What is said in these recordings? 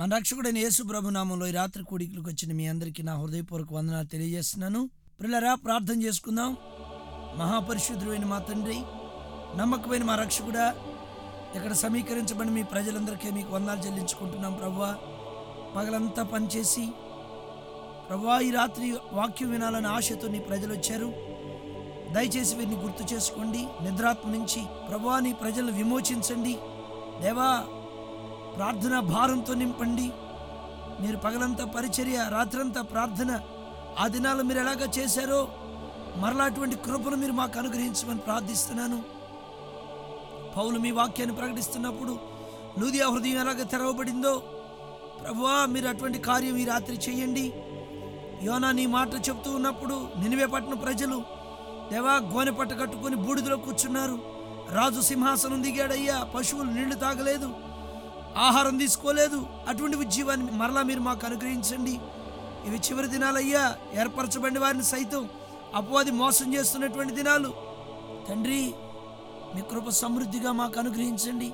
మన రక్షకుడైన యేసు ప్రభు నామంలో ఈ రాత్రి కూడికలకు వచ్చిన మీ అందరికీ నా హృదయపూర్వక వందనాలు తెలియజేస్తున్నాను. ప్రియులారా, ప్రార్థన చేసుకుందాం. మహాపరిశుద్ధుడైన మా తండ్రి, నమ్మకమైన మా రక్షకుడా, ఇక్కడ సమీకరించబడిన మీ ప్రజలందరికీ మీకు వందనాలు చెల్లించుకుంటున్నాం. ప్రభువా, పగలంతా పనిచేసి ప్రభువా ఈ రాత్రి వాక్యం వినాలని ఆశతో నీ ప్రజలు వచ్చారు. దయచేసి వీరిని గుర్తు చేసుకోండి. నిద్రాత్మ నుంచి ప్రభువా నీ ప్రజలను విమోచించండి. దేవా, ప్రార్థన భారంతో నింపండి. మీరు పగలంతా పరిచర్య, రాత్రంతా ప్రార్థన, ఆ దినాలు మీరు ఎలాగ చేశారో మరలా అటువంటి కృపను మీరు మాకు అనుగ్రహించమని ప్రార్థిస్తున్నాను. పౌలు మీ వాక్యాన్ని ప్రకటిస్తున్నప్పుడు లూదియా హృదయం ఎలాగ తెరవబడిందో ప్రభువా, మీరు అటువంటి కార్యం ఈ రాత్రి చేయండి. యోనా నీ మాట చెప్తూ ఉన్నప్పుడు నినివే పట్టణ ప్రజలు దేవా గోనె పట్ట కట్టుకొని బూడిదలో కూర్చున్నారు. రాజు సింహాసనం దిగాడయ్యా, పశువులు నీళ్లు తాగలేదు, ఆహారం తీసుకోలేదు. అటువంటి జీవాన్ని మరలా మీరు మాకు అనుగ్రహించండి. ఇవి చివరి దినాలయ్యా, ఏర్పరచబడిన వారిని సైతం అపవాది మోసం చేస్తున్నటువంటి దినాలు. తండ్రి, మీ కృప సమృద్ధిగా మాకు అనుగ్రహించండి.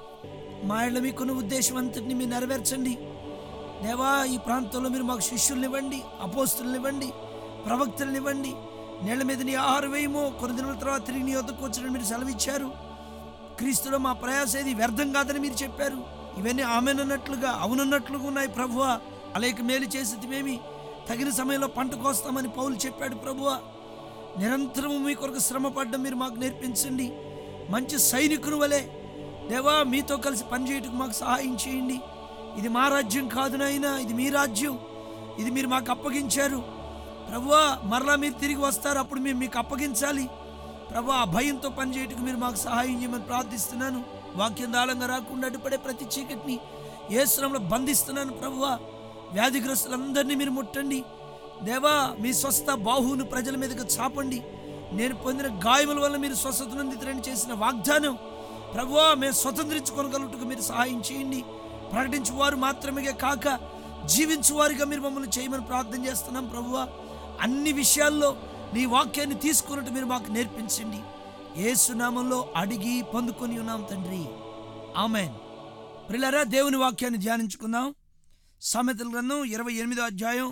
మా ఇళ్ళ మీకున్న ఉద్దేశం అంతటిని మీరు నెరవేర్చండి. దేవా, ఈ ప్రాంతంలో మీరు మాకు శిష్యుల్నివ్వండి, అపోస్తుల్నివ్వండి, ప్రవక్తలనివ్వండి. నీళ్ల మీద నీ ఆహారం వేయమో, కొన్ని దినాల తర్వాత తిరిగి నీ వద్దకు వచ్చి మీరు సెలవిచ్చారు. క్రీస్తులో మా ప్రయాస ఏది వ్యర్థం కాదని మీరు చెప్పారు. ఇవన్నీ ఆమెనన్నట్లుగా అవునన్నట్లుగా ఉన్నాయి ప్రభువా. అలాగే మేలు చేసేదిమేమి, తగిన సమయంలో పంట కోస్తామని పౌలు చెప్పాడు ప్రభువా. నిరంతరము మీ కొరకు శ్రమ పడ్డం మీరు మాకు నేర్పించండి. మంచి సైనికుని వలె దేవా మీతో కలిసి పనిచేయటకు మాకు సహాయం చేయండి. ఇది మా రాజ్యం కాదు నాయనా, ఇది మీ రాజ్యం. ఇది మీరు మాకు అప్పగించారు ప్రభువా. మరలా మీరు తిరిగి వస్తారు, అప్పుడు మేము మీకు అప్పగించాలి ప్రభువా. ఆ భయంతో పనిచేయటకు మీరు మాకు సహాయం చేయమని ప్రార్థిస్తున్నాను. వాక్యం దాళంగా రాకుండా అడ్డుపడే ప్రతి చీకటిని యేసు నామములో బంధిస్తున్నాను ప్రభువా. వ్యాధిగ్రస్తులందరినీ మీరు ముట్టండి దేవా. మీ స్వస్థ బాహువును ప్రజల మీదకి చాపండి. నేను పొందిన గాయముల వల్ల మీరు స్వస్థత నొందితరని చేసిన వాగ్దానం ప్రభువా మేము స్వతంత్రించుకోగలుగుటకు మీరు సహాయం చేయండి. ప్రకటించువారు మాత్రమే కాక జీవించువారిగా మీరు మమ్మల్ని చేయమని ప్రార్థన చేస్తున్నాం ప్రభువా. అన్ని విషయాల్లో నీ వాక్యాన్ని తీసుకున్నట్టు మీరు మాకు నేర్పించండి. యేసు నామములో అడిగి పొందుకొని ఉన్నాం తండ్రి, ఆమేన్. ప్రియులారా, దేవుని వాక్యాన్ని ధ్యానించుకుందాం. సామెతల గ్రంథం 28వ అధ్యాయం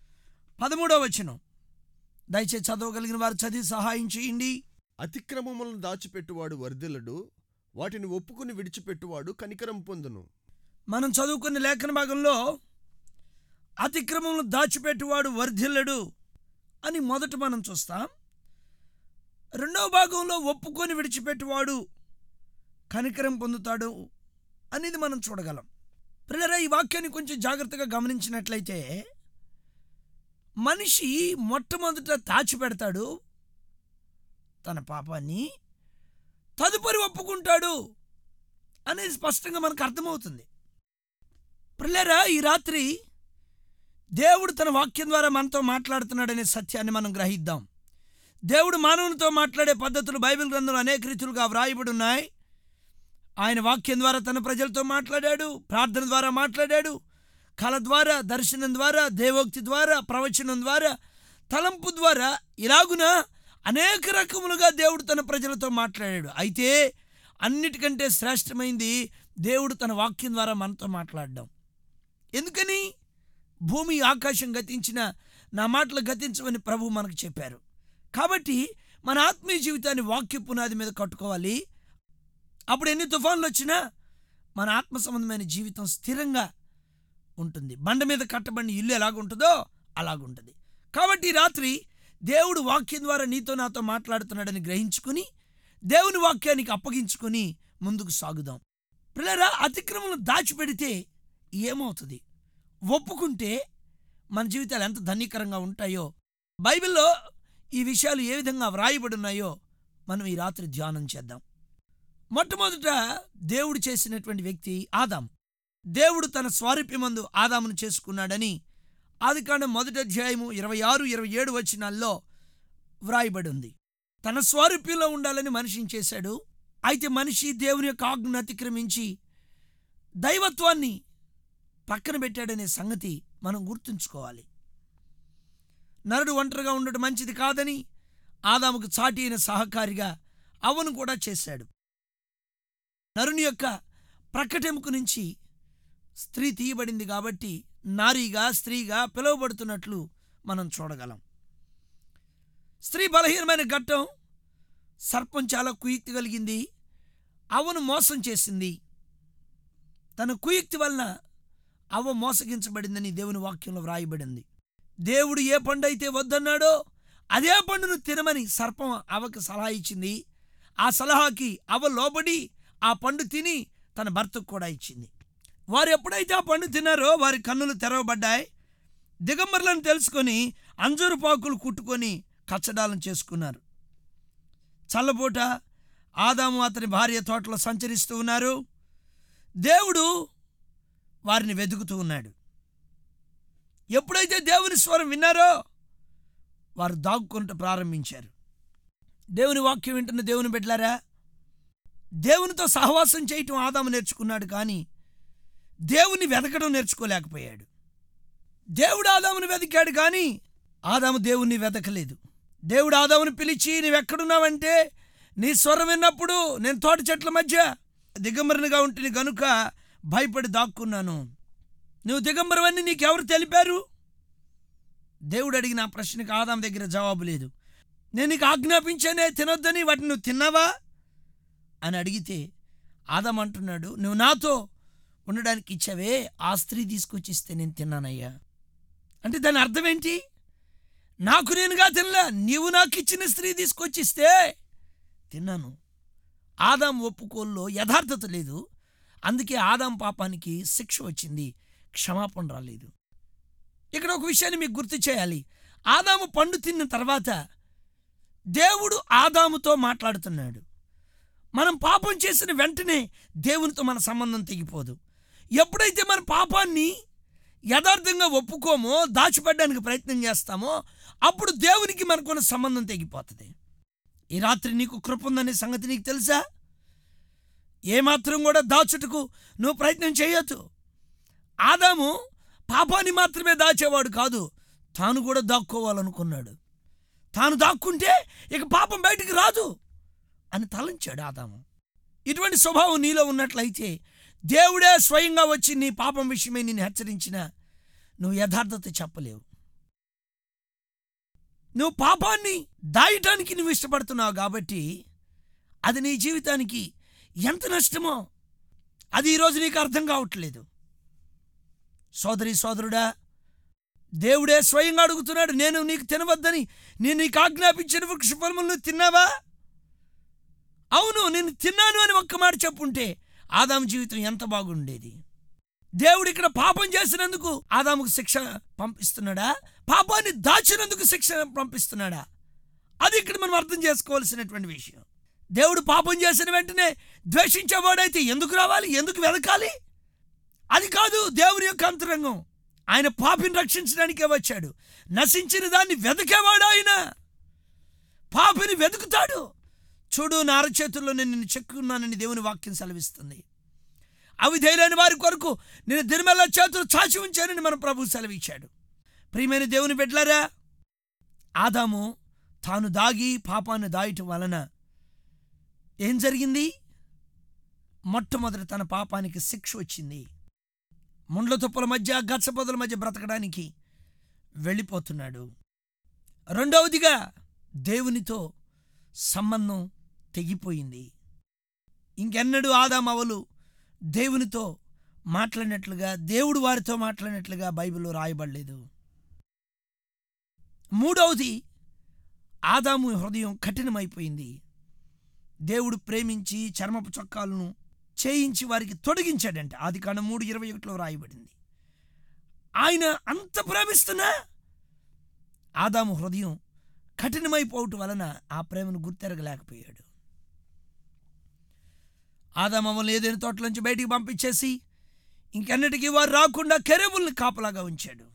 13వ వచనం. దయచేసి చదవగలిగిన వారు చదివి సహాయం చేయండి. అతిక్రమములను దాచిపెట్టువాడు వర్ధిల్లడు, వాటిని ఒప్పుకుని విడిచిపెట్టువాడు కనికరం పొందును. మనం చదువుకున్న లేఖన భాగంలో అతిక్రమములను దాచిపెట్టువాడు వర్ధిల్లడు అని మొదట మనం చూస్తాం. రెండవ భాగంలో ఒప్పుకొని విడిచిపెట్టువాడు కనికరం పొందుతాడు అనేది మనం చూడగలం. ప్రియులారా, ఈ వాక్యాన్ని కొంచెం జాగ్రత్తగా గమనించినట్లయితే మనిషి మొట్టమొదట దాచిపెడతాడు తన పాపాన్ని, తదుపరి ఒప్పుకుంటాడు అనేది స్పష్టంగా మనకు అర్థమవుతుంది. ప్రియులారా, ఈ రాత్రి దేవుడు తన వాక్యం ద్వారా మనతో మాట్లాడుతున్నాడనే సత్యాన్ని మనం గ్రహిద్దాం. దేవుడు మానవునితో మాట్లాడే పద్ధతులు బైబిల్ గ్రంథంలో అనేక రీతులుగా వ్రాయబడి ఉన్నాయి. ఆయన వాక్యం ద్వారా తన ప్రజలతో మాట్లాడాడు, ప్రార్థన ద్వారా మాట్లాడాడు, కళ ద్వారా, దర్శనం ద్వారా, దేవోక్తి ద్వారా, ప్రవచనం ద్వారా, తలంపు ద్వారా, ఇలాగున అనేక రకములుగా దేవుడు తన ప్రజలతో మాట్లాడాడు. అయితే అన్నిటికంటే శ్రేష్టమైంది దేవుడు తన వాక్యం ద్వారా మనతో మాట్లాడడం. ఎందుకని? భూమి ఆకాశం గతించిన నా మాటలు గతించమని ప్రభువు మనకు చెప్పారు. కాబట్టి మన ఆత్మీయ జీవితాన్ని వాక్య పునాది మీద కట్టుకోవాలి. అప్పుడు ఎన్ని తుఫాన్లు వచ్చినా మన ఆత్మ సంబంధమైన జీవితం స్థిరంగా ఉంటుంది. బండ మీద కట్టబడిన ఇల్లు ఎలాగుంటుందో అలాగుంటుంది. కాబట్టి ఈ రాత్రి దేవుడు వాక్యం ద్వారా నీతో నాతో మాట్లాడుతున్నాడని గ్రహించుకుని దేవుని వాక్యానికి అప్పగించుకొని ముందుకు సాగుదాం. ప్రియులారా, అతిక్రమలను దాచిపెడితే ఏమవుతుంది? ఒప్పుకుంటే మన జీవితాలు ఎంత ధన్యకరంగా ఉంటాయో, బైబిల్లో ఈ విషయాలు ఏ విధంగా వ్రాయబడి ఉన్నాయో మనం ఈ రాత్రి ధ్యానం చేద్దాం. మొట్టమొదట దేవుడు చేసినటువంటి వ్యక్తి ఆదాము. దేవుడు తన స్వారూప్యమందు ఆదామును చేసుకున్నాడని ఆదికాండం 1వ అధ్యాయము 26, 27 వచనాల్లో వ్రాయబడి ఉంది. తన స్వారూప్యంలో ఉండాలని మనిషిని చేశాడు. అయితే మనిషి దేవుని యొక్క ఆజ్ఞను అతిక్రమించి దైవత్వాన్ని పక్కన పెట్టాడనే సంగతి మనం గుర్తుంచుకోవాలి. నరుడు ఒంటరిగా ఉండడం మంచిది కాదని ఆదాముకు చాటి అయిన సహకారిగా అవ్వను కూడా చేశాడు. నరుని యొక్క ప్రక్కటెముక నుంచి స్త్రీ తీయబడింది కాబట్టి నారీగా స్త్రీగా పిలువబడుతున్నట్లు మనం చూడగలం. స్త్రీ బలహీనమైన ఘట్టం. సర్పం చాలా కుయుక్తి కలిగింది. అవ్వను మోసం చేసింది. తన కుయుక్తి వలన అవ్వ మోసగించబడిందని దేవుని వాక్యంలో వ్రాయబడింది. దేవుడు ఏ పండు అయితే వద్దన్నాడో అదే పండును తినమని సర్పం అవ్వకి సలహా ఇచ్చింది. ఆ సలహాకి అవ్వ లోబడి ఆ పండు తిని తన భర్తకు కూడా ఇచ్చింది. వారు ఎప్పుడైతే ఆ పండు తిన్నారో వారి కన్నులు తెరవబడ్డాయి. దిగంబరులను తెలుసుకొని అంజూరు పాకులు కుట్టుకొని కచ్చడాలను చేసుకున్నారు. చల్లపూట ఆదాము అతని భార్య తోటలో సంచరిస్తూ ఉన్నారు. దేవుడు వారిని వెతుకుతూ ఉన్నాడు. ఎప్పుడైతే దేవుని స్వరం విన్నారో వారు దాక్కుంటూ ప్రారంభించారు. దేవుని వాక్యం వింటున్న దేవుని బిడ్డలారా, దేవునితో సహవాసం చేయటం ఆదాము నేర్చుకున్నాడు, కానీ దేవుని వెతకడం నేర్చుకోలేకపోయాడు. దేవుడు ఆదామును వెతికాడు, కానీ ఆదాము దేవుణ్ణి వెతకలేదు. దేవుడు ఆదామును పిలిచి, నీవెక్కడున్నావంటే, నీ స్వరం విన్నప్పుడు నేను తోట చెట్ల మధ్య దిగంబరునిగా ఉంటుంది గనుక భయపడి దాక్కున్నాను. నువ్వు దిగంబరవని నీకెవరు తెలిపారు? దేవుడు అడిగిన ఆ ప్రశ్నకు ఆదాము దగ్గర జవాబు లేదు. నేను నీకు ఆజ్ఞాపించానే తినొద్దని, వాటిని నువ్వు తిన్నావా అని అడిగితే ఆదాము అంటున్నాడు, నువ్వు నాతో ఉండడానికి ఇచ్చావే, ఆ స్త్రీ తీసుకొచ్చి ఇస్తే నేను తిన్నానయ్యా. అంటే దాని అర్థం ఏంటి? నాకు నేనుగా తినలా, నీవు నాకు ఇచ్చిన స్త్రీ తీసుకొచ్చి ఇస్తే తిన్నాను. ఆదాము ఒప్పుకోల్లో యథార్థత లేదు. అందుకే ఆదాము పాపానికి శిక్ష వచ్చింది, క్షమాపణ రాలేదు. ఇక్కడ ఒక విషయాన్ని మీకు గుర్తు చేయాలి. ఆదాము పండు తిన్న తర్వాత దేవుడు ఆదాముతో మాట్లాడుతున్నాడు. మనం పాపం చేసిన వెంటనే దేవునితో మన సంబంధం తెగిపోదు. ఎప్పుడైతే మన పాపాన్ని యథార్థంగా ఒప్పుకోమో, దాచిపెట్టడానికి ప్రయత్నం చేస్తామో, అప్పుడు దేవునికి మనకున్న సంబంధం తెగిపోతుంది. ఈ రాత్రి నీకు కృప ఉందనే సంగతి నీకు తెలుసా? ఏమాత్రం కూడా దాచుటకు నువ్వు ప్రయత్నం చేయొద్దు. ఆదాము పాపాన్ని మాత్రమే దాచేవాడు కాదు, తాను కూడా దాక్కోవాలనుకున్నాడు. తాను దాక్కుంటే ఇక పాపం బయటికి రాదు అని తలంచాడు ఆదాము. ఇటువంటి స్వభావం నీలో ఉన్నట్లయితే దేవుడే స్వయంగా వచ్చి నీ పాపం విషయమై నిన్ను హెచ్చరించినా నువ్వు యథార్థత చెప్పలేవు. నువ్వు పాపాన్ని దాయటానికి నువ్వు ఇష్టపడుతున్నావు కాబట్టి అది నీ జీవితానికి ఎంత నష్టమో అది ఈరోజు నీకు అర్థం కావట్లేదు. సోదరి సోదరుడా, దేవుడే స్వయంగా అడుగుతున్నాడు, నేను నీకు తినవద్దని నేను నీకు ఆజ్ఞాపించిన వృక్ష ఫలములను తిన్నావా? అవును, నేను తిన్నాను అని ఒక్క మాట చెప్పుంటే ఆదాము జీవితం ఎంత బాగుండేది. దేవుడు ఇక్కడ పాపం చేసినందుకు ఆదాముకు శిక్ష పంపిస్తున్నాడా? పాపాన్ని దాచినందుకు శిక్ష పంపిస్తున్నాడా? అది ఇక్కడ మనం అర్థం చేసుకోవాల్సినటువంటి విషయం. దేవుడు పాపం చేసిన వెంటనే ద్వేషించేవాడైతే ఎందుకు రావాలి, ఎందుకు వెతకాలి? అది కాదు దేవుని యొక్క అంతరంగం. ఆయన పాపిని రక్షించడానికే వచ్చాడు. నశించిన దాన్ని వెతకేవాడు ఆయన. పాపిని వెతుకుతాడు. చూడు, నా అరచేతుల్లో నేను నిన్ను చెక్కున్నానని దేవుని వాక్యం సెలవిస్తుంది. అవిధేయులైన వారి కొరకు నేను దినమెల్లా చేతులు చాచి ఉంచానని మన ప్రభు సెలవిచ్చాడు. ప్రియమైన దేవుని బిడ్డలారా, ఆదాము తాను దాగి పాపాన్ని దాయటం వలన ఏం జరిగింది? మొట్టమొదటి తన పాపానికి శిక్ష వచ్చింది. ముండ్ల తుప్పల మధ్య గచ్చపొదల మధ్య బ్రతకడానికి వెళ్ళిపోతున్నాడు. రెండవదిగా దేవునితో సంబంధం తెగిపోయింది. ఇంకెన్నడూ ఆదాము అవ్వలు దేవునితో మాట్లాడినట్లుగా, దేవుడు వారితో మాట్లాడినట్లుగా బైబిల్లో రాయబడలేదు. మూడవది, ఆదాము హృదయం కఠినమైపోయింది. దేవుడు ప్రేమించి చర్మపు చొక్కాలను చేయించి వారికి తొడిగించాడంట. ఆదికాండం 3:21 రాయబడింది. ఆయన అంత ప్రేమిస్తున్నా ఆదాము హృదయం కఠినమైపోవటం వలన ఆ ప్రేమను గుర్తెరగలేకపోయాడు. ఆదాము అవ్వలను ఏదైనా తోటలోంచి బయటికి పంపించేసి ఇంకెన్నటికీ వారు రాకుండా కెరూబుల్ని కాపలాగా ఉంచాడు.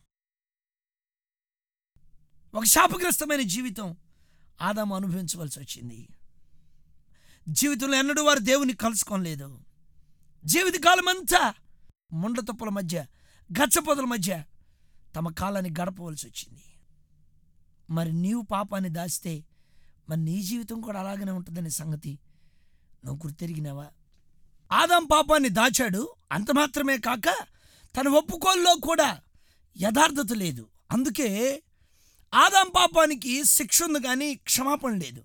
ఒక శాపగ్రస్తమైన జీవితం ఆదాము అనుభవించవలసి వచ్చింది. జీవితంలో ఎన్నడూ వారు దేవుని కలుసుకోలేదు. జీవితకాలం అంతా ముండ్ల తుప్పల మధ్య గచ్చపొదల మధ్య తమ కాలాన్ని గడపవలసి వచ్చింది. మరి నీవు పాపాన్ని దాస్తే మరి నీ జీవితం కూడా అలాగనే ఉంటుందనే సంగతి నువ్వు గుర్తెరిగినావా? ఆదాం పాపాన్ని దాచాడు. అంత మాత్రమే కాక తన ఒప్పుకోల్లో కూడా యథార్థత లేదు. అందుకే ఆదాం పాపానికి శిక్ష ఉంది కానీ క్షమాపణ లేదు.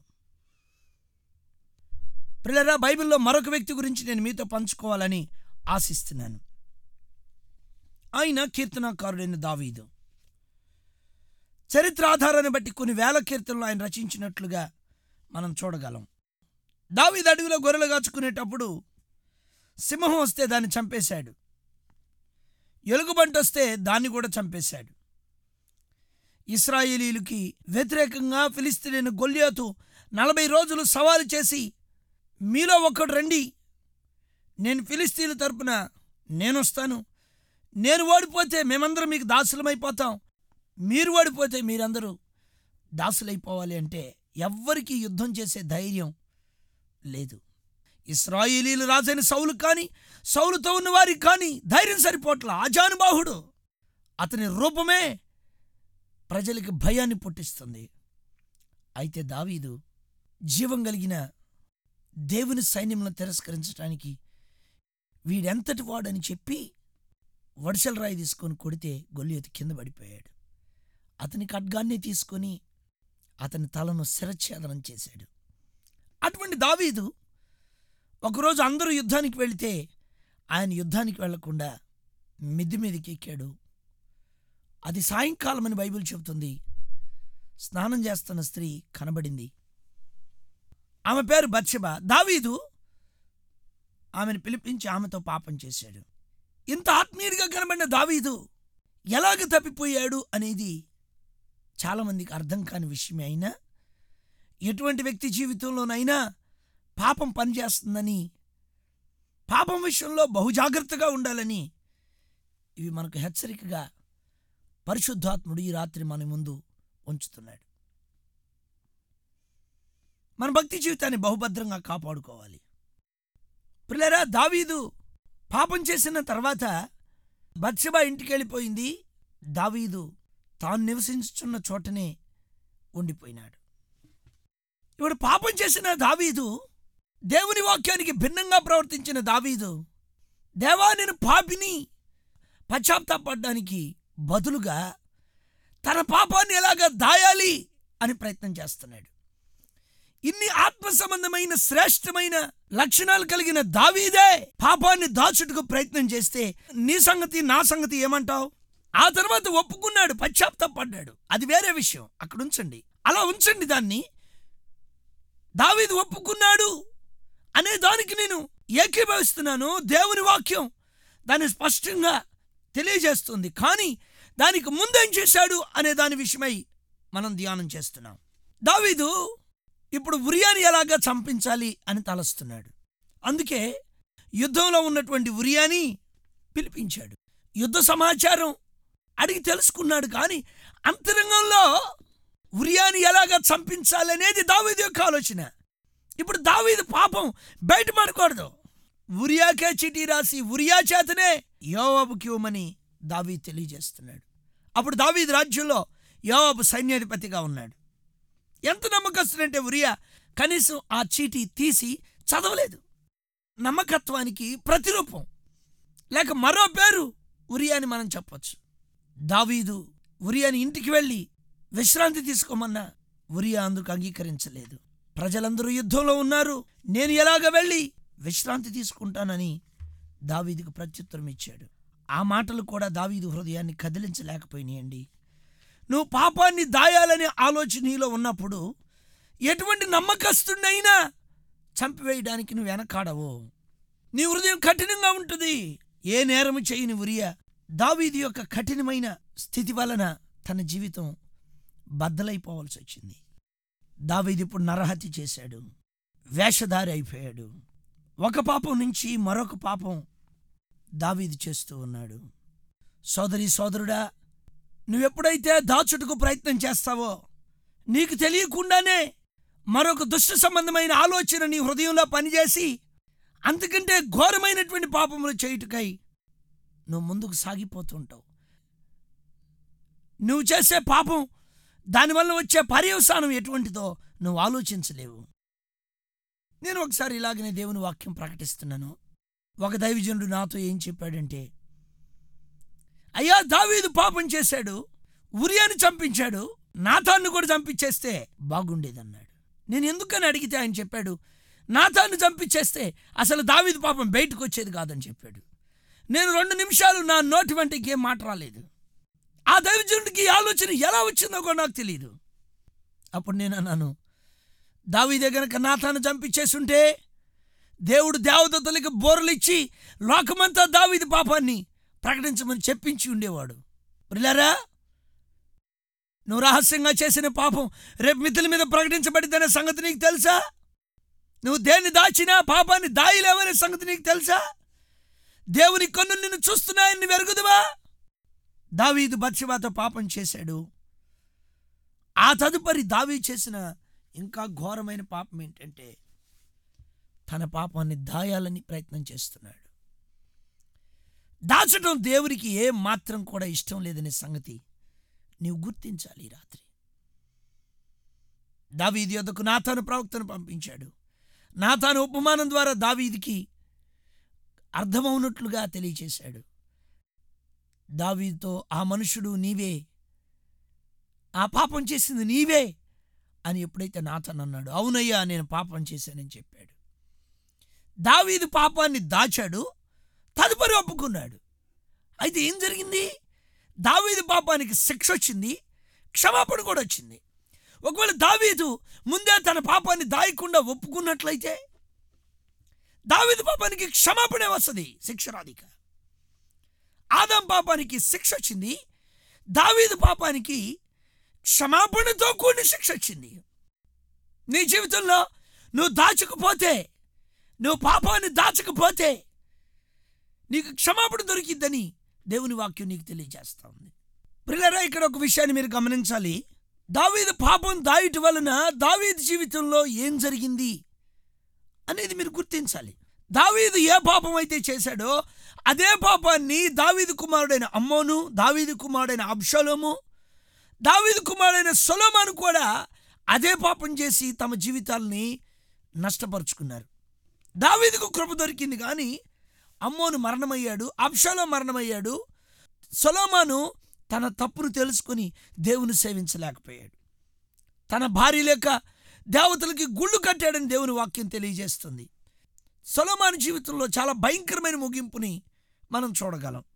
ప్రియులారా, బైబిల్లో మరొక వ్యక్తి గురించి నేను మీతో పంచుకోవాలని ఆశిస్తున్నాను. ఆయన కీర్తనాకారుడైన దావీదు. చరిత్ర ఆధారాన్ని బట్టి కొన్ని వేల కీర్తనలు ఆయన రచించినట్లుగా మనం చూడగలం. దావీదు అడవిలో గొర్రెలు కాచుకునేటప్పుడు సింహం వస్తే దాన్ని చంపేశాడు. ఎలుగుబంటి వస్తే దాన్ని కూడా చంపేశాడు. ఇశ్రాయేలీయులకి వ్యతిరేకంగా ఫిలిష్తీయులైన గొల్యాతు 40 రోజులు సవాలు చేసి, మీలో ఒకడు రండి, నేను ఫిలిష్తీయుల తరపున నేను వస్తాను, నేను ఓడిపోతే మేమందరం మీకు దాసులమైపోతాం, మీరు ఓడిపోతే మీరందరూ దాసులైపోవాలి అంటే ఎవ్వరికీ యుద్ధం చేసే ధైర్యం లేదు. ఇశ్రాయేలీయుల రాజైన సౌలు కానీ, సౌలుతో ఉన్న వారికి కానీ ధైర్యం సరిపోట్ల. ఆజానుబాహుడు. అతని రూపమే ప్రజలకి భయాన్ని పుట్టిస్తుంది. అయితే దావీదు జీవం కలిగిన దేవుని సైన్యంలో తిరస్కరించడానికి వీడెంతటి వాడని చెప్పి వడిసెల రాయి తీసుకొని కొడితే గొల్యాతు కింద పడిపోయాడు. అతని ఖడ్గాన్ని తీసుకొని అతని తలను శిరచ్ఛేదనం చేశాడు. అటువంటి దావీదు ఒకరోజు అందరూ యుద్ధానికి వెళితే ఆయన యుద్ధానికి వెళ్లకుండా మిద్ది మీదకి ఎక్కాడు. అది సాయంకాలం అని బైబిల్ చెబుతుంది. స్నానం చేస్తున్న స్త్రీ కనబడింది. ఆమె పేరు బత్షెబ. దావీదు ఆమెను పిలిపించి ఆమెతో పాపం చేశాడు. ఇంత ఆత్మీయుడిగా కనబడిన దావీదు ఎలాగ తప్పిపోయాడు అనేది చాలామందికి అర్థం కాని విషయమే. అయినా ఎటువంటి వ్యక్తి జీవితంలోనైనా పాపం పనిచేస్తుందని, పాపం విషయంలో బహుజాగ్రత్తగా ఉండాలని ఇవి మనకు హెచ్చరికగా పరిశుద్ధాత్ముడు ఈ రాత్రి మన ముందు ఉంచుతున్నాడు. మన భక్తి జీవితాన్ని బహుభద్రంగా కాపాడుకోవాలి. ప్రియులారా, దావీదు పాపం చేసిన తర్వాత బత్షెబ ఇంటికి వెళ్ళిపోయింది. దావీదు తాను నివసించుచున్న చోటనే ఉండిపోయినాడు. ఇప్పుడు పాపం చేసిన దావీదు, దేవుని వాక్యానికి భిన్నంగా ప్రవర్తించిన దావీదు, దేవా నేను పాపిని పశ్చాత్తాపడడానికి బదులుగా తన పాపాన్ని ఎలాగా దాయాలి అని ప్రయత్నం చేస్తున్నాడు. ఇన్ని ఆత్మ సంబంధమైన శ్రేష్టమైన లక్షణాలు కలిగిన దావీదే పాపాన్ని దాచుటకు ప్రయత్నం చేస్తే నీ సంగతి నా సంగతి ఏమంటావు? ఆ తర్వాత ఒప్పుకున్నాడు, పశ్చాత్తాపడ్డాడు. అది వేరే విషయం, అక్కడ ఉంచండి, అలా ఉంచండి దాన్ని. దావీదు ఒప్పుకున్నాడు అనే దానికి నేను ఏకీభవిస్తున్నాను. దేవుని వాక్యం దాన్ని స్పష్టంగా తెలియజేస్తుంది. కానీ దానికి ముందేం చేశాడు అనే దాని విషయమై మనం ధ్యానం చేస్తున్నాం. దావీదు ఇప్పుడు ఉరియాని ఎలాగా చంపించాలి అని తలస్తున్నాడు. అందుకే యుద్ధంలో ఉన్నటువంటి ఉరియాని పిలిపించాడు. యుద్ధ సమాచారం అడిగి తెలుసుకున్నాడు. కానీ అంతరంగంలో ఉరియాని ఎలాగా చంపించాలనేది దావీదు యొక్క ఆలోచన. ఇప్పుడు దావీదు పాపం బయటపడకూడదు. ఉరియాకే చీటీ రాసి ఉరియా చేతనే యోవాబుకి ఇవ్వమని దావీదు తెలియజేస్తున్నాడు. అప్పుడు దావీదు రాజ్యంలో యోవాబు సైన్యాధిపతిగా ఉన్నాడు. ఎంత నమ్మకస్తుడంటే ఉరియా కనీసం ఆ చీటీ తీసి చదవలేదు. నమ్మకత్వానికి ప్రతిరూపం, లేక మరో పేరు ఉరియాని మనం చెప్పొచ్చు. దావీదు ఉరియాని ఇంటికి వెళ్ళి విశ్రాంతి తీసుకోమన్నా ఉరియా అందుకు అంగీకరించలేదు. ప్రజలందరూ యుద్ధంలో ఉన్నారు, నేను ఎలాగ వెళ్ళి విశ్రాంతి తీసుకుంటానని దావీదుకు ప్రత్యుత్తరం ఇచ్చాడు. ఆ మాటలు కూడా దావీదు హృదయాన్ని కదిలించలేకపోయినాయండి. నువ్వు పాపాన్ని దాయాలనే ఆలోచన నీలో ఉన్నప్పుడు ఎటువంటి నమ్మకస్తున్నైనా చంపివేయడానికి నువ్వు వెనకాడవు. నీ హృదయం కఠినంగా ఉంటుంది. ఏ నేరము చేయని ఉరియా దావీదు యొక్క కఠినమైన స్థితి వలన తన జీవితం బద్దలైపోవాల్సి వచ్చింది. దావీదు ఇప్పుడు నరహత్య చేశాడు, వేషధారి అయిపోయాడు. ఒక పాపం నుంచి మరొక పాపం దావీదు చేస్తూ ఉన్నాడు. సోదరి సోదరుడా, నువ్వెప్పుడైతే దాచుటకు ప్రయత్నం చేస్తావో నీకు తెలియకుండానే మరొక దుష్ట సంబంధమైన ఆలోచన నీ హృదయంలో పనిచేసి అంతకంటే ఘోరమైనటువంటి పాపములు చేయుటకై నువ్వు ముందుకు సాగిపోతుంటావు. నువ్వు చేసే పాపం దానివల్ల వచ్చే పర్యవసానం ఎటువంటిదో నువ్వు ఆలోచించలేవు. నేను ఒకసారి ఇలాగనే దేవుని వాక్యం ప్రకటిస్తున్నాను. ఒక దైవజనుడు నాతో ఏం చెప్పాడంటే, అయ్యా, దావీదు పాపం చేశాడు, ఉరియాని చంపించాడు, నాతాన్ను కూడా చంపించేస్తే బాగుండేదన్నాడు. నేను ఎందుకని అడిగితే ఆయన చెప్పాడు, నాతాన్ను చంపించేస్తే అసలు దావీదు పాపం బయటకు వచ్చేది కాదని చెప్పాడు. నేను 2 నిమిషాలు నా నోటి వెంట ఇంకేం మాట రాలేదు. ఆ దైవజనుడికి ఈ ఆలోచన ఎలా వచ్చిందో కూడా నాకు తెలియదు. అప్పుడు నేను అన్నాను, దావీదే గనక నాతాను చంపించేస్తుంటే దేవుడు దేవదూతలకు బోరలిచ్చి లోకమంతా దావీదు పాపాన్ని ప్రకటించమని చెప్పించి ఉండేవాడు. ప్రియులారా, నువ్వు రహస్యంగా చేసిన పాపం రేపు మిద్దెల మీద ప్రకటించబడిద్దనే సంగతి నీకు తెలుసా? నువ్వు దేన్ని దాచినా పాపాన్ని దాయలేవనే సంగతి నీకు తెలుసా? దేవుని కన్నులు నిన్ను చూస్తున్నాయని వెరుగుదువా? దావీదు బత్షెబతో పాపం చేశాడు. ఆ తదుపరి దావీదు చేసిన ఇంకా ఘోరమైన పాపం ఏంటంటే తన పాపాన్ని దాయాలని ప్రయత్నం చేస్తున్నాడు. దాచడం దేవునికి ఏ మాత్రం కూడా ఇష్టం లేదనే సంగతి నీవు గుర్తించాలి. ఈ రాత్రి దావీదు యొద్దకు నాతాను ప్రవక్తను పంపించాడు. నాతాను ఉపమానం ద్వారా దావీదుకి అర్థమవునట్లుగా తెలియచేశాడు. దావీదుతో ఆ మనుషుడు నీవే, ఆ పాపం చేసింది నీవే అని ఎప్పుడైతే నాతాను అన్నాడు, అవునయ్యా నేను పాపం చేశానని చెప్పాడు. దావీదు పాపాన్ని దాచాడు, తదుపరి ఒప్పుకున్నాడు. అయితే ఏం జరిగింది? దావీదు పాపానికి శిక్ష వచ్చింది, క్షమాపణ కూడా వచ్చింది. ఒకవేళ దావీదు ముందే తన పాపాన్ని దాయకుండా ఒప్పుకున్నట్లయితే దావీదు పాపానికి క్షమాపణే వస్తుంది, శిక్ష రాదిక. ఆదాం పాపానికి శిక్ష వచ్చింది, దావీదు పాపానికి క్షమాపణతో కూడిన శిక్ష వచ్చింది. నీ జీవితంలో నువ్వు దాచకపోతే, నువ్వు పాపాన్ని దాచకపోతే నీకు క్షమాపణ దొరికిద్దని దేవుని వాక్యం నీకు తెలియజేస్తా ఉంది. ప్రియులారా, ఇక్కడ ఒక విషయాన్ని మీరు గమనించాలి. దావీదు పాపం దాయటం వలన దావీదు జీవితంలో ఏం జరిగింది అనేది మీరు గుర్తించాలి. దావీదు ఏ పాపం అయితే చేశాడో అదే పాపాన్ని దావీదు కుమారుడైన అమ్మోను, దావీదు కుమారుడైన అబ్షాలోము, దావీదు కుమారుడైన సొలొమోను కూడా అదే పాపం చేసి తమ జీవితాల్ని నష్టపరుచుకున్నారు. దావీదుకు కృప దొరికింది, కానీ అమ్మోను మరణమయ్యాడు, అబ్షాలోము మరణమయ్యాడు. సొలొమోను తన తప్పును తెలుసుకొని దేవుని సేవించలేకపోయాడు. తన భార్య లేక దేవతలకి గుళ్ళు కట్టాడని దేవుని వాక్యం తెలియజేస్తుంది. సొలొమోను జీవితంలో చాలా భయంకరమైన ముగింపుని మనం చూడగలం.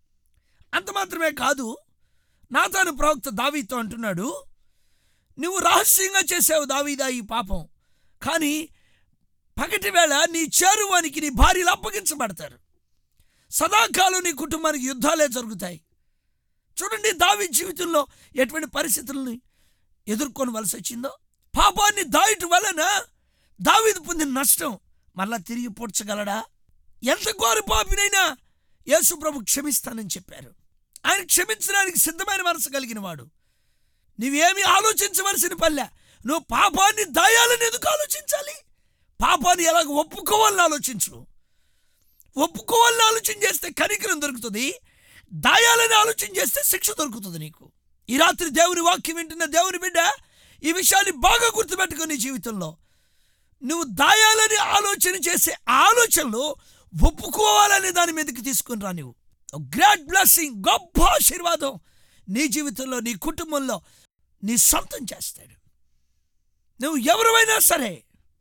అంత మాత్రమే కాదు, నాతాను ప్రవక్త దావీదుతో అంటున్నాడు, నువ్వు రహస్యంగా చేసావు దావీదా ఈ పాపం, కానీ పగటి వేళ నీ చేరువానికి నీ భార్యలు అప్పగించబడతారు. సదాకాలం నీ కుటుంబానికి యుద్ధాలే జరుగుతాయి. చూడండి దావీదు జీవితంలో ఎటువంటి పరిస్థితులను ఎదుర్కొనవలసి వచ్చిందో. పాపాన్ని దాయటం వలన దావీదు పొందిన నష్టం మళ్ళా తిరిగి పూడ్చగలడా? ఎంత ఘోర పాపినైనా యేసు ప్రభు క్షమిస్తానని చెప్పారు. ఆయన క్షమించడానికి సిద్ధమైన మనసు కలిగిన వాడు. నువ్వేమీ ఆలోచించవలసిన పల్లె. నువ్వు పాపాన్ని దాయాలని ఎందుకు ఆలోచించాలి? పాపాన్ని ఎలాగ ఒప్పుకోవాలని ఆలోచించు. ఒప్పుకోవాలని ఆలోచన చేస్తే కనికరం దొరుకుతుంది, దాయాలని ఆలోచన చేస్తే శిక్ష దొరుకుతుంది నీకు. ఈ రాత్రి దేవుని వాక్యం వింటున్న దేవుని బిడ్డ, ఈ విషయాన్ని బాగా గుర్తుపెట్టుకుని జీవితంలో నువ్వు దాయాలని ఆలోచన చేసే ఆలోచనలు ఒప్పుకోవాలనే దాని మీదకి తీసుకుని రా. నువ్వు గ్రేట్ బ్లెస్సింగ్, గొప్ప ఆశీర్వాదం నీ జీవితంలో, నీ కుటుంబంలో నీ సొంతం చేస్తాడు. నువ్వు ఎవరైనా సరే,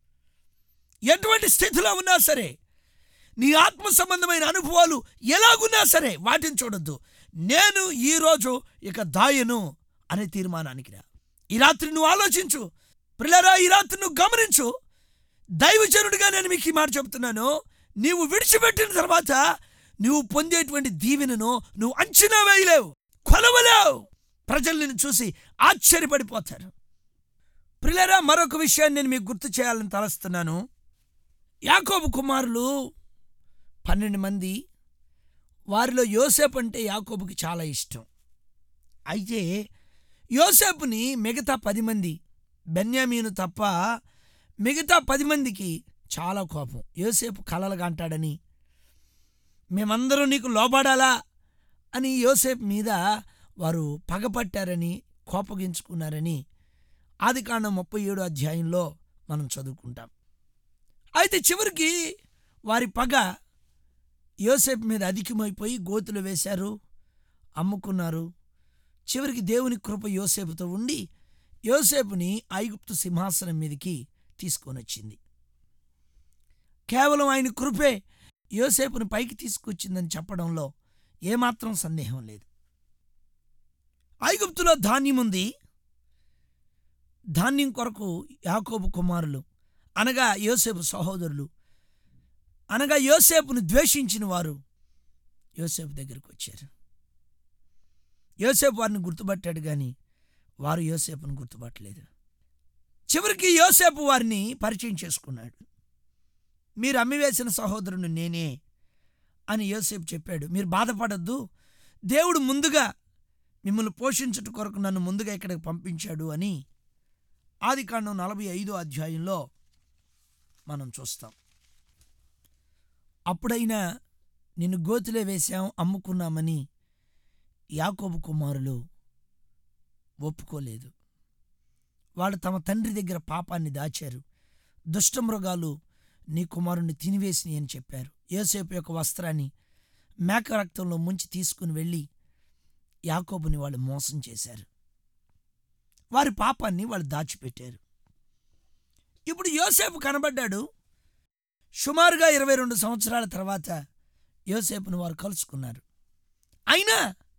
ఎటువంటి స్థితిలో ఉన్నా సరే, నీ ఆత్మ సంబంధమైన అనుభవాలు ఎలాగున్నా సరే వాటిని చూడొద్దు. నేను ఈరోజు ఇక దాయను అనే తీర్మానానికి రా. ఈ రాత్రి నువ్వు ఆలోచించు. ప్రియులారా, ఈ రాత్రి నువ్వు గమనించు. దైవజనుడిగా నేను మీకు ఈ మాట చెప్తున్నాను. నీవు విడిచిపెట్టిన తర్వాత నువ్వు పొందేటువంటి దీవెనను నువ్వు అంచనా వేయలేవు, కొలవలేవు. ప్రజలు నిన్ను చూసి ఆశ్చర్యపడిపోతారు. ప్రియులారా, మరొక విషయాన్ని నేను మీకు గుర్తు చేయాలని తలస్తున్నాను. యాకోబు కుమారులు 12 మంది. వారిలో యోసేపు అంటే యాకోబుకి చాలా ఇష్టం. అయితే యోసేపుని మిగతా 10 మంది, బెన్యామీను తప్ప మిగతా 10 మందికి చాలా కోపం. యోసేపు కలలుగా అంటాడని, మేమందరం నీకు లోబడాలా అని యోసేపు మీద వారు పగపట్టారని, కోపగించుకున్నారని ఆదికాండం 37 అధ్యాయంలో మనం చదువుకుంటాం. అయితే చివరికి వారి పగ యోసేపు మీద అధికమైపోయి గోతులు వేశారు. అమ్ముకున్నారు. చివరికి దేవుని కృప యోసేపుతో ఉండి యోసేపుని ఐగుప్తు సింహాసనం మీదకి తీసుకొని వచ్చింది. కేవలం ఆయన కృపే యోసేపుని పైకి తీసుకొచ్చిందని చెప్పడంలో ఏమాత్రం సందేహం లేదు. ఐగుప్తులో ధాన్యం ఉంది. ధాన్యం కొరకు యాకోబు కుమారులు అనగా యోసేపు సహోదరులు అనగా యోసేపును ద్వేషించిన వారు యోసేపు దగ్గరికి వచ్చారు. యోసేపు వారిని గుర్తుపట్టాడు, కానీ వారు యోసేపును గుర్తుపట్టలేదు. చివరికి యోసేపు వారిని పరిచయం చేసుకున్నాడు. మీరు అమ్మివేసిన సహోదరుని నేనే అని యోసేపు చెప్పాడు. మీరు బాధపడద్దు, దేవుడు ముందుగా మిమ్మల్ని పోషించుట కొరకు నన్ను ముందుగా ఇక్కడికి పంపించాడు అని ఆదికాండం 45వ అధ్యాయంలో మనం చూస్తాం. అప్పుడైనా నిన్ను గోతిలో వేశాం, అమ్ముకున్నామని యాకోబు కుమారులు ఒప్పుకోలేదు. వాళ్ళు తమ తండ్రి దగ్గర పాపాన్ని దాచారు. దుష్టమృగాలు నీ కుమారుణ్ణి తినివేసినాయి అని చెప్పారు. యోసేపు యొక్క వస్త్రాన్ని మేక రక్తంలో ముంచి తీసుకుని వెళ్ళి యాకోబుని వాళ్ళు మోసం చేశారు. వారి పాపాన్ని వాళ్ళు దాచిపెట్టారు. ఇప్పుడు యోసేపు కనబడ్డాడు. సుమారుగా 22 సంవత్సరాల తర్వాత యోసేపును వారు కలుసుకున్నారు. అయినా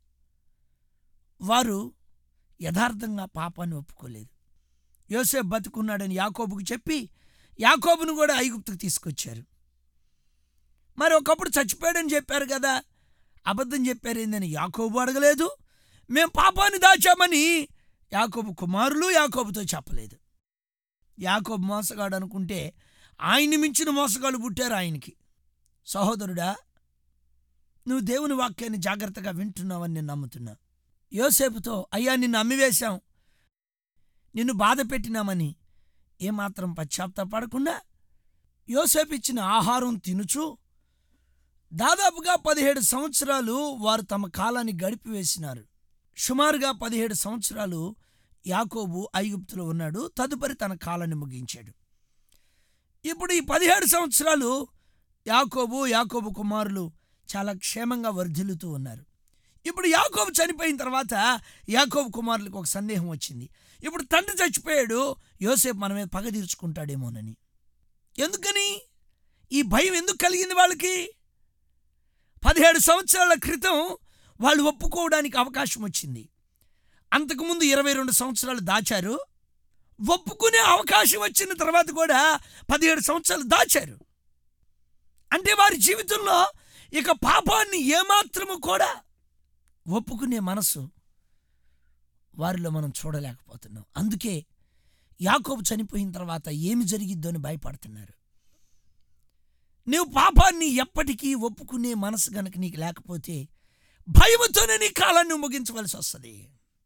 వారు యథార్థంగా పాపాన్ని ఒప్పుకోలేదు. యోసేపు బతుకున్నాడని యాకోబుకు చెప్పి యాకోబును కూడా ఐగుప్తుకు తీసుకొచ్చారు. మరి ఒకప్పుడు చచ్చిపోయాడని చెప్పారు కదా, అబద్ధం చెప్పారేందని యాకోబు అడగలేదు. మేం పాపాన్ని దాచామని యాకోబు కుమారులు యాకోబుతో చెప్పలేదు. యాకోబు మోసగాడు అనుకుంటే ఆయన్ని మించిన మోసగాళ్ళు పుట్టారు ఆయనకి. సహోదరుడా, నువ్వు దేవుని వాక్యాన్ని జాగ్రత్తగా వింటున్నావని నేను నమ్ముతున్నా. యోసేపుతో అయ్యా నిన్ను అమ్మివేశాం, నిన్ను బాధ పెట్టినామని ఏమాత్రం పశ్చాత్తాపడకుండా యోసేపు ఇచ్చిన ఆహారం తినుచు దాదాపుగా 17 సంవత్సరాలు వారు తమ కాలాన్ని గడిపివేసినారు. సుమారుగా 17 సంవత్సరాలు యాకోబు ఐగుప్తులో ఉన్నాడు. తదుపరి తన కాలాన్ని ముగించాడు. ఇప్పుడు ఈ 17 సంవత్సరాలు యాకోబు కుమారులు చాలా క్షేమంగా వర్ధిల్లుతూ ఉన్నారు. ఇప్పుడు యాకోబు చనిపోయిన తర్వాత యాకోబు కుమారులకు ఒక సందేహం వచ్చింది. ఇప్పుడు తండ్రి చచ్చిపోయాడు, యోసేపు మన మీద పగ తీర్చుకుంటాడేమోనని. ఎందుకని ఈ భయం ఎందుకు కలిగింది వాళ్ళకి? 17 సంవత్సరాల క్రితం వాళ్ళు ఒప్పుకోవడానికి అవకాశం వచ్చింది. అంతకుముందు 22 సంవత్సరాలు దాచారు. ఒప్పుకునే అవకాశం వచ్చిన తర్వాత కూడా 17 సంవత్సరాలు దాచారు. అంటే వారి జీవితంలో ఇక పాపాన్ని ఏమాత్రము కూడా ఒప్పుకునే మనసు వారిలో మనం చూడలేకపోతున్నాం. అందుకే యాకోబు చనిపోయిన తర్వాత ఏమి జరిగిద్దో అని భయపడుతున్నారు. నీవు పాపాన్ని ఎప్పటికీ ఒప్పుకునే మనసు గనక నీకు లేకపోతే భయముతోనే నీ కాలాన్ని ముగించవలసి వస్తుంది.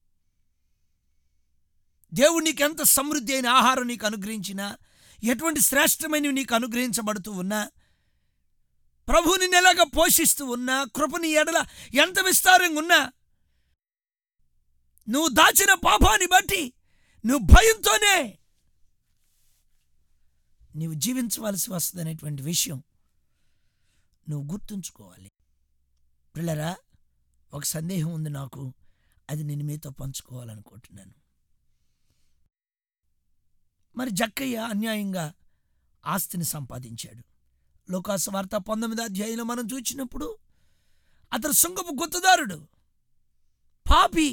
దేవుడు నీకు ఎంత సమృద్ధి అయిన ఆహారం నీకు అనుగ్రహించినా, ఎటువంటి శ్రేష్టమైనవి నీకు అనుగ్రహించబడుతూ ఉన్నా, ప్రభువుని ఎలాగా పోషిస్తూ ఉన్నా, కృపని ఎడల ఎంత విస్తారంగా ఉన్నా, నువ్వు దాచిన పాపాన్ని బట్టి నువ్వు భయంతోనే నీవు జీవించవలసి వస్తుంది అనేటువంటి విషయం నువ్వు గుర్తుంచుకోవాలి. పిల్లరా, ఒక సందేహం ఉంది నాకు, అది నేను మీతో పంచుకోవాలనుకుంటున్నాను. మరి జక్కయ్య అన్యాయంగా ఆస్తిని సంపాదించాడు. లూకాసు వార్త 19వ అధ్యాయంలో మనం చూసినప్పుడు అతను సుంకపు గుత్తదారుడు, పాపి.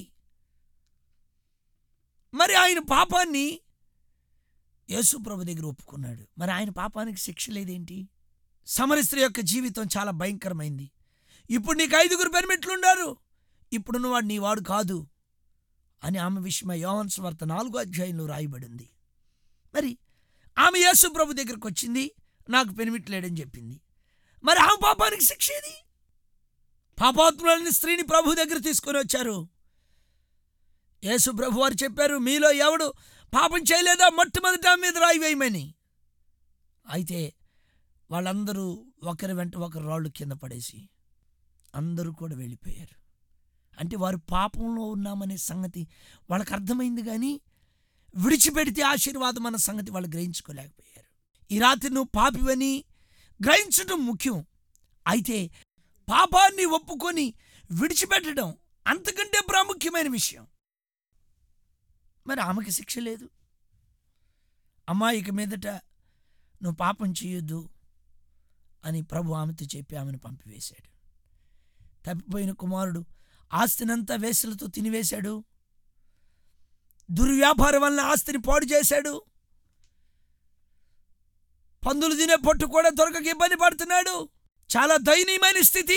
మరి ఆయన పాపాన్ని యేసు ప్రభు దగ్గర ఒప్పుకున్నాడు. మరి ఆయన పాపానికి శిక్ష లేదేంటి? సమర స్త్రీ యొక్క జీవితం చాలా భయంకరమైంది. ఇప్పుడు నీకు 5 పెనిమిట్లున్నారు, ఇప్పుడు నువ్వు నీ వాడు కాదు అని ఆమె విషయమై యోహాను సువార్త 4వ అధ్యాయంలో రాయబడింది. మరి ఆమె యేసు ప్రభు దగ్గరకు వచ్చింది, నాకు పెనిమిట్లేడని చెప్పింది. మరి ఆమె పాపానికి శిక్ష ఏది? పాపాత్ములని స్త్రీని ప్రభు దగ్గర తీసుకొని వచ్చారు. యేసు ప్రభు వారు చెప్పారు, మీలో ఎవడు పాపం చేయలేదా మొట్టమొదట మీద రాయి వేయమని. అయితే వాళ్ళందరూ ఒకరి వెంట ఒకరు రాళ్ళు కింద పడేసి అందరూ కూడా వెళ్ళిపోయారు. అంటే వారు పాపంలో ఉన్నామనే సంగతి వాళ్ళకి అర్థమైంది, కానీ విడిచిపెడితే ఆశీర్వాదం అన్న సంగతి వాళ్ళు గ్రహించుకోలేకపోయారు. ఈ రాత్రి నువ్వు పాపివని గ్రహించడం ముఖ్యం. అయితే పాపాన్ని ఒప్పుకొని విడిచిపెట్టడం అంతకంటే ప్రాముఖ్యమైన విషయం. మరి ఆమెకి శిక్ష లేదు. అమ్మా, ఇక మీదట నువ్వు పాపం చేయొద్దు అని ప్రభు ఆమెతో చెప్పి ఆమెను పంపివేశాడు. తప్పిపోయిన కుమారుడు ఆస్తినంతా వేశ్యలతో తినివేశాడు. దుర్వ్యాపారం వలన ఆస్తిని పాడు చేశాడు. పందులు తినే పొట్టు కూడా దొరకక ఇబ్బంది పడుతున్నాడు. చాలా దయనీయమైన స్థితి.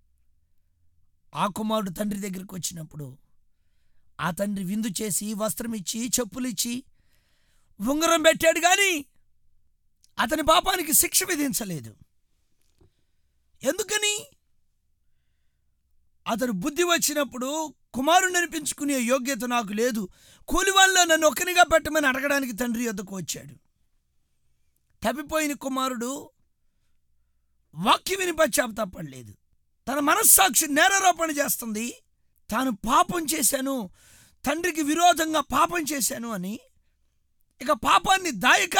ఆ కుమారుడు తండ్రి దగ్గరికి వచ్చినప్పుడు ఆ తండ్రి విందు చేసి వస్త్రం ఇచ్చి చెప్పులు ఇచ్చి ఉంగరం పెట్టాడు, కానీ అతని పాపానికి శిక్ష విధించలేదు. ఎందుకని? అతడు బుద్ధి వచ్చినప్పుడు కుమారుని అనిపించుకునే యోగ్యత నాకు లేదు, కూలివాళ్ళలో నన్ను ఒక్కనిగా పెట్టమని అడగడానికి తండ్రి యొద్దకు వచ్చాడు. తప్పిపోయిన కుమారుడు వాక్యం విని పశ్చాత్తాపడలేదు. తన మనస్సాక్షి నేరారోపణ చేస్తుంది. తాను పాపం చేశాను, తండ్రికి విరోధంగా పాపం చేశాను అని. ఇక పాపాన్ని దాయక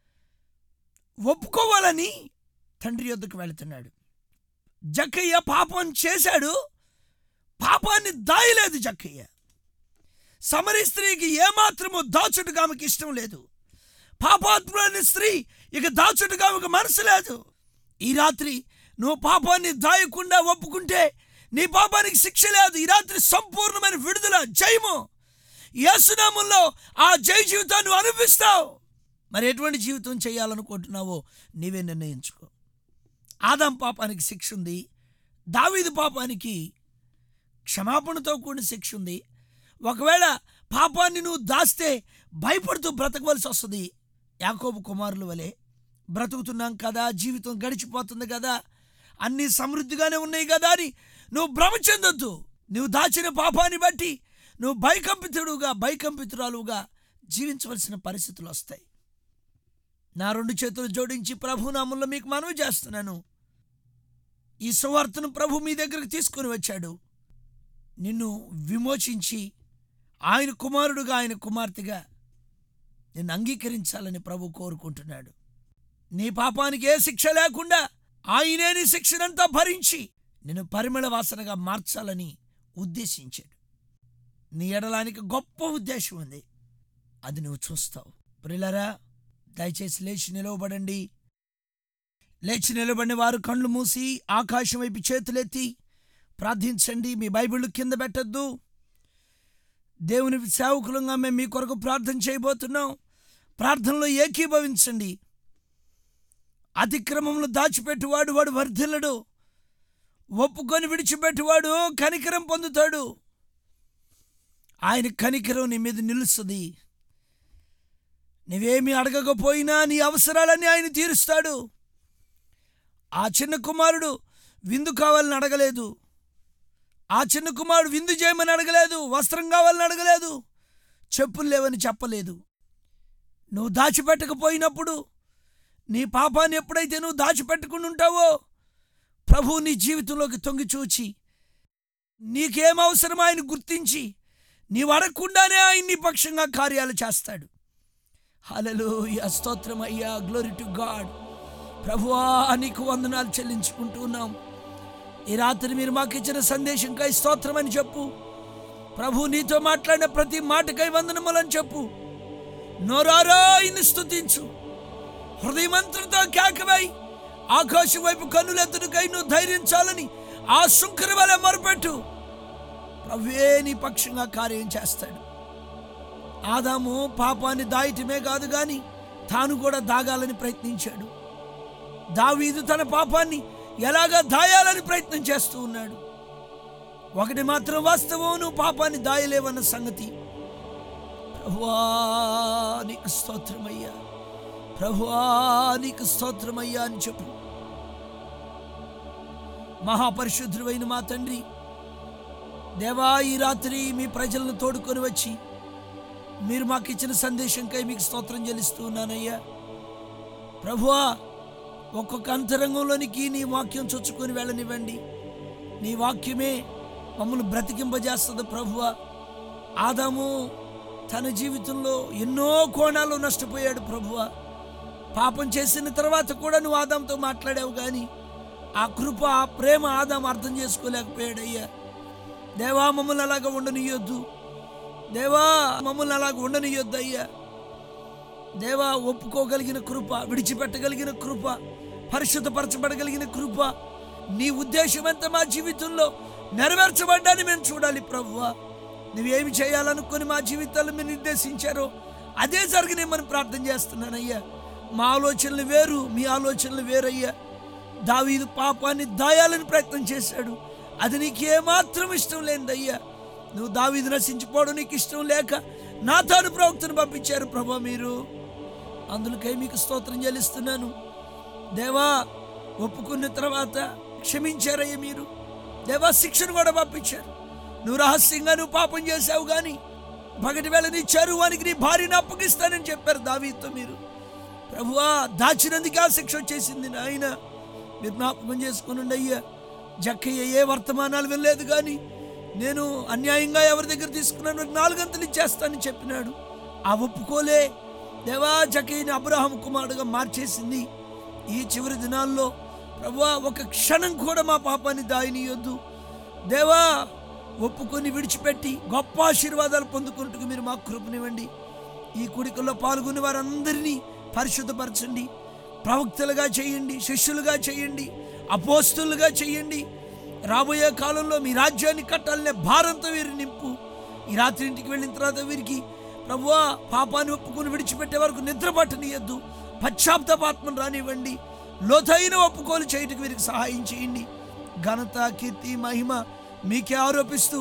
ఒప్పుకోవాలని తండ్రి యొద్దకు వెళుతున్నాడు. జక్కయ్య పాపం చేశాడు, పాపాన్ని దాయలేదు జక్కయ్య. సమరీ స్త్రీకి ఏమాత్రము దాచుడుగా ఆమెకి ఇష్టం లేదు. పాపాత్ములైన స్త్రీ ఇక దాచుడుగా ఆమెకు మనసు లేదు. ఈ రాత్రి నువ్వు పాపాన్ని దాయకుండా ఒప్పుకుంటే నీ పాపానికి శిక్ష లేదు. ఈ రాత్రి సంపూర్ణమైన విడుదల, జయము యేసునామంలో ఆ జయ జీవితాన్ని అనుభవిస్తావు. మరి ఎటువంటి జీవితం చేయాలనుకుంటున్నావో నీవే నిర్ణయించుకో. ఆదాం పాపానికి శిక్ష ఉంది, దావీదు పాపానికి క్షమాపణతో కూడిన శిక్ష ఉంది. ఒకవేళ పాపాన్ని నువ్వు దాస్తే భయపడుతూ బ్రతకవలసి వస్తుంది. యాకోబు కుమారుల వలె బ్రతుకుతున్నాం కదా, జీవితం గడిచిపోతుంది కదా, అన్నీ సమృద్ధిగానే ఉన్నాయి కదా అని నువ్వు భ్రమ చెందొద్దు. నువ్వు దాచిన పాపాన్ని బట్టి నువ్వు భయకంపితురాలుగా జీవించవలసిన పరిస్థితులు వస్తాయి. నా 2 చేతులు జోడించి ప్రభు నామములో మీకు మనవి చేస్తున్నాను. ఈ సువార్తను ప్రభు మీ దగ్గరకు తీసుకొని వచ్చాడు. నిన్ను విమోచించి ఆయన కుమారుడుగా, ఆయన కుమార్తెగా నిన్ను అంగీకరించాలని ప్రభు కోరుకుంటున్నాడు. నీ పాపానికి ఏ శిక్ష లేకుండా ఆయనే నీ శిక్షనంతా భరించి నిన్ను పరిమళ వాసనగా మార్చాలని ఉద్దేశించాడు. నీ ఎడలానికి గొప్ప ఉద్దేశం ఉంది, అది నువ్వు చూస్తావు. ప్రియులారా, దయచేసి లేచి నిలవబడండి. లేచి నిలబడిన వారు కళ్ళు మూసి ఆకాశం వైపు చేతులెత్తి ప్రార్థించండి. మీ బైబిళ్ళు కింద పెట్టద్దు. దేవుని సేవకులంగా మేము మీ కొరకు ప్రార్థన చేయబోతున్నాం. ప్రార్థనలో ఏకీభవించండి. అతిక్రమంలో దాచిపెట్టువాడు వాడు వర్ధిల్లడు, ఒప్పుకొని విడిచిపెట్టువాడు కనికరం పొందుతాడు. ఆయన కనికరం నీ మీద నిలుస్తుంది. నువ్వేమీ అడగకపోయినా నీ అవసరాలన్నీ ఆయన తీరుస్తాడు. ఆ చిన్న కుమారుడు విందు కావాలని అడగలేదు. ఆ చిన్న కుమారుడు విందు చేయమని అడగలేదు, వస్త్రం కావాలని అడగలేదు, చెప్పులు లేవని చెప్పలేదు. నువ్వు దాచిపెట్టకపోయినప్పుడు, నీ పాపాన్ని ఎప్పుడైతే నువ్వు దాచిపెట్టుకుని ఉంటావో, ప్రభువు నీ జీవితంలోకి తొంగి చూచి నీకేం అవసరమో ఆయన గుర్తించి నీవు అడగకుండానే ఆయన నీ పక్షంగా కార్యాలు చేస్తాడు. హల్లెలూయా, స్తోత్రం అయ్యా, గ్లోరీ టు గాడ్. ప్రభువా, నీకు వందనాలు చెల్లించుకుంటూ ఉన్నాం. ఈ రాత్రి మీరు మాకు ఇచ్చిన సందేశంకై స్తోత్రం అని చెప్పు. ప్రభు నీతో మాట్లాడిన ప్రతి మాటకై వందనములని చెప్పు. నోరారా ఆయన్ని స్తుతించు. హృదయమంతటితో కేకవై ఆకాశం వైపు కన్నులెత్తుడికై నువ్వు ధైర్యించాలని ఆ శుంకర వలె మొరపెట్టు. ప్రభువే నీ పక్షంగా కార్యం చేస్తాడు. ఆదాము పాపాన్ని దాయటమే కాదు గాని తాను కూడా దాగాలని ప్రయత్నించాడు. దావీదు తన పాపాన్ని ఎలాగా దాయాలని ప్రయత్నం చేస్తూ ఉన్నాడు. ఒకటి మాత్రం వాస్తవం, నువ్వు పాపాన్ని దాయలేవన్న సంగతి. ప్రభువా నీకు స్తోత్రమయ్యా, ప్రభువా నీకు స్తోత్రమయ్యా అని చెప్పు. మహాపరిశుద్ధుడైన మా తండ్రి దేవా, ఈ రాత్రి మీ ప్రజలను తోడుకొని వచ్చి మీరు మాకు ఇచ్చిన సందేశంకై మీకు స్తోత్రం చెల్లిస్తూ ఉన్నానయ్యా. ప్రభువా, ఒక్కొక్క అంతరంగంలోనికి నీ వాక్యం చొచ్చుకొని వెళ్ళనివ్వండి. నీ వాక్యమే మమ్మల్ని బ్రతికింపజేస్తుంది. ప్రభువా, ఆదాము తన జీవితంలో ఎన్నో కోణాలు నష్టపోయాడు. ప్రభువా, పాపం చేసిన తర్వాత కూడా నువ్వు ఆదాంతో మాట్లాడావు, కానీ ఆ కృప, ఆ ప్రేమ ఆదాము అర్థం చేసుకోలేకపోయాడయ్యా. దేవా మమ్మల్ని అలాగా ఉండనియొద్దు. దేవా మమ్మల్ని అలాగ ఉండనియొద్దు అయ్యా. దేవా ఒప్పుకోగలిగిన కృప, విడిచిపెట్టగలిగిన కృప, పరిశుద్ధపరచబడగలిగిన కృప, నీ ఉద్దేశం ఎంత మా జీవితంలో నెరవేర్చబడ్డాన్ని మేము చూడాలి ప్రభువా. నువ్వేమి చేయాలనుకుని మా జీవితాల్లో మీరు నిర్దేశించారో అదే జరగనేమని ప్రార్థన చేస్తున్నానయ్యా. మా ఆలోచనలు వేరు, మీ ఆలోచనలు వేరయ్యా. దావీదు పాపాన్ని దాయాలని ప్రయత్నం చేశాడు, అది నీకు ఏమాత్రం ఇష్టం లేదయ్యా. నువ్వు దావీదు నశించిపోవడం నీకు ఇష్టం లేక నాతాను ప్రవక్తను పంపించారు ప్రభా. మీరు అందులకై మీకు స్తోత్రం చెల్లిస్తున్నాను దేవా. ఒప్పుకున్న తర్వాత క్షమించారయ్యా మీరు. దేవా శిక్షను కూడా పంపించారు. నువ్వు రహస్యంగా నువ్వు పాపం చేశావు కానీ పగటి వేళనిచ్చారు, వానికి నీ భార్యను అప్పగిస్తానని చెప్పారు దావీదుతో మీరు. ప్రభువా దాచినందుకు ఆ శిక్ష వచ్చేసింది నాయన. మీరు జ్ఞాపకం చేసుకుని అయ్యా. జక్కయ్య ఏ వర్తమానాలు వినలేదు కానీ నేను అన్యాయంగా ఎవరి దగ్గర తీసుకున్నాను 4 గంటలు ఇచ్చేస్తానని చెప్పినాడు. ఆ ఒప్పుకోలే దేవా జక్కయ్యని అబ్రహాము కుమారుడుగా మార్చేసింది. ఈ చివరి దినాల్లో ప్రభువా ఒక క్షణం కూడా మా పాపాన్ని దాయనీయొద్దు దేవా. ఒప్పుకొని విడిచిపెట్టి గొప్ప ఆశీర్వాదాలు పొందుకుంటూ మీరు మాకు కృపనివ్వండి. ఈ కూడికల్లో పాల్గొని వారందరినీ పరిశుద్ధపరచండి, ప్రవక్తలుగా చేయండి, శిష్యులుగా చేయండి, అపోస్తులుగా చేయండి. రాబోయే కాలంలో మీ రాజ్యాన్ని కట్టాలనే భారంతో వీరు నింపు. ఈ రాత్రి ఇంటికి వెళ్ళిన తర్వాత వీరికి ప్రభువా పాపాన్ని ఒప్పుకొని విడిచిపెట్టే వరకు నిద్ర పట్టనీయద్దు. పశ్చాత్తాపాత్మను రానివ్వండి. లోతైన ఒప్పుకోలు చేయటకు వీరికి సహాయం చేయండి. ఘనత, కీర్తి, మహిమ మీకే ఆరోపిస్తూ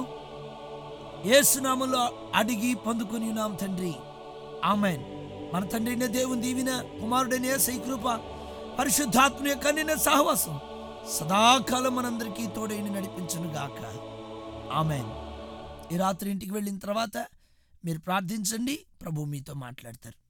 యేసు నామములో అడిగి పొందుకుని ఉన్నాం తండ్రి, ఆమేన్. మన తండ్రి అయిన దేవుని దీవెన, కుమారుడైన యేసయ్య కృప, పరిశుద్ధాత్మ యొక్క అన్యోన్య సహవాసం సదాకాలం మనందరికీ తోడైన నడిపించును గాక, ఆమేన్. ఈ రాత్రి ఇంటికి వెళ్ళిన తర్వాత మీరు ప్రార్థించండి, ప్రభు మీతో మాట్లాడతారు.